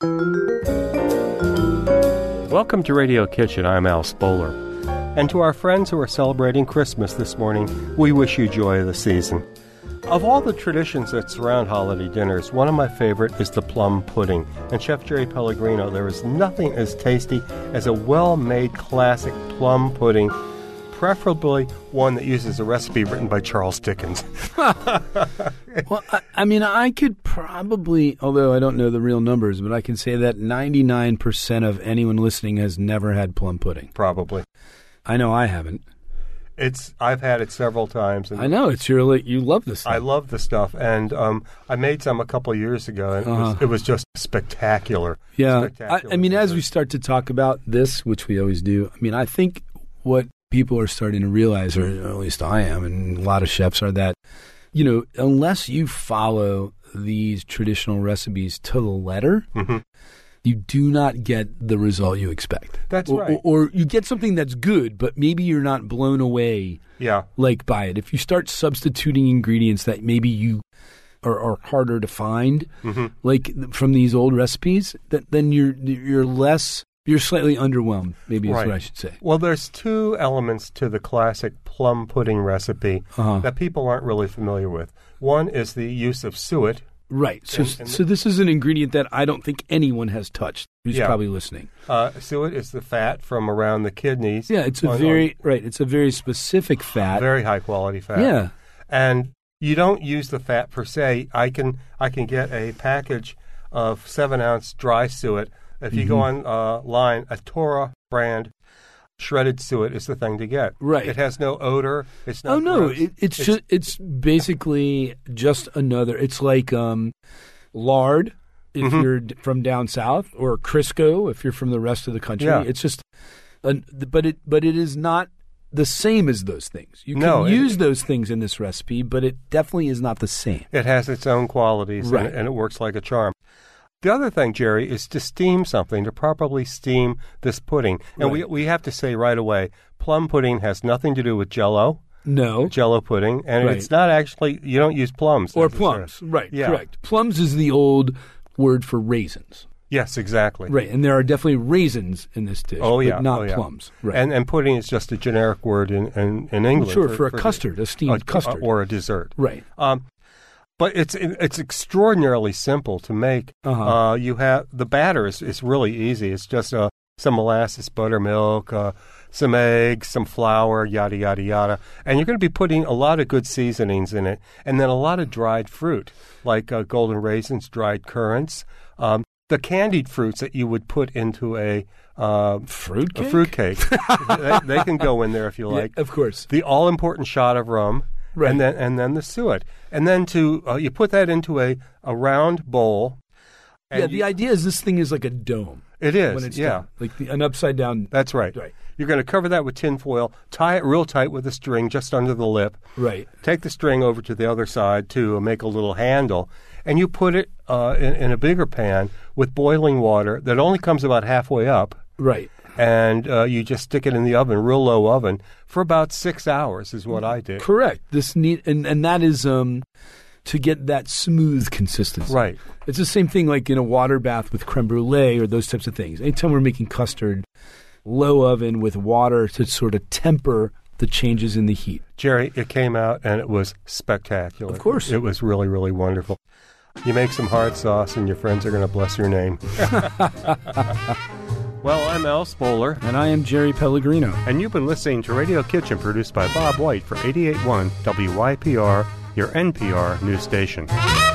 Welcome to Radio Kitchen. I'm Al Spoler. And to our friends who are celebrating Christmas this morning, we wish you joy of the season. Of all the traditions that surround holiday dinners, one of my favorite is the plum pudding. And Chef Jerry Pellegrino, there is nothing as tasty as a well-made classic plum pudding, preferably one that uses a recipe written by Charles Dickens. Well, I could probably, although I don't know the real numbers, but I can say that 99% of anyone listening has never had plum pudding. Probably. I know I haven't. I've had it several times. And I know, you love this stuff. I love the stuff, and I made some a couple of years ago, and it was just spectacular. Yeah, Spectacular. As we start to talk about this, which we always do, I think what people are starting to realize, or at least I am, and a lot of chefs are that, unless you follow these traditional recipes to the letter, you do not get the result you expect. That's right. Or you get something that's good, but maybe you're not blown away by it. If you start substituting ingredients that maybe you are harder to find, like from these old recipes, then you're slightly underwhelmed, maybe is what I should say. Well, there's two elements to the classic plum pudding recipe that people aren't really familiar with. One is the use of suet. Right. So this is an ingredient that I don't think anyone has touched who's probably listening. Suet is the fat from around the kidneys. Yeah, it's it's a very specific fat. Very high quality fat. Yeah. And you don't use the fat per se. I can get a package of 7-ounce dry suet. If you go online, a Torah brand shredded suet is the thing to get. Right. It has no odor. It's not. Oh no! gross. It's basically just another. It's like lard if you're from down south, or Crisco if you're from the rest of the country. Yeah. It's just, but it is not the same as those things. You can use those things in this recipe, but it definitely is not the same. It has its own qualities, right, and it works like a charm. The other thing, Jerry, is to steam something, to properly steam this pudding. And we have to say right away, plum pudding has nothing to do with Jell-O. No. Jell-O pudding. And it's not actually, you don't use plums. Or plums, right, correct. Plums is the old word for raisins. Yes, exactly. Right, and there are definitely raisins in this dish, but not plums. Right. And pudding is just a generic word in English. Sure, for a custard, a steamed custard. Or a dessert. Right. But it's extraordinarily simple to make. You have the batter is really easy. It's just some molasses, buttermilk, some eggs, some flour, yada yada yada, and you're going to be putting a lot of good seasonings in it, and then a lot of dried fruit like golden raisins, dried currants, the candied fruits that you would put into a fruitcake. they can go in there if you like. Yeah, of course. The all important shot of rum. Right. And then the suet. And then you put that into a round bowl. And the idea is this thing is like a dome. It is, when it's done. Like an upside down. That's right. You're going to cover that with tin foil, tie it real tight with a string just under the lip. Right. Take the string over to the other side to make a little handle, and you put it in a bigger pan with boiling water that only comes about halfway up. Right. And you just stick it in the oven, real low oven, for about 6 hours is what I did. Correct. And that is to get that smooth consistency. Right. It's the same thing like in a water bath with creme brulee or those types of things. Anytime we're making custard, low oven with water to sort of temper the changes in the heat. Jerry, it came out and it was spectacular. Of course. It was really, really wonderful. You make some hard sauce and your friends are going to bless your name. Well, I'm Al Spoler. And I am Jerry Pellegrino. And you've been listening to Radio Kitchen, produced by Bob White for 88.1 WYPR, your NPR news station.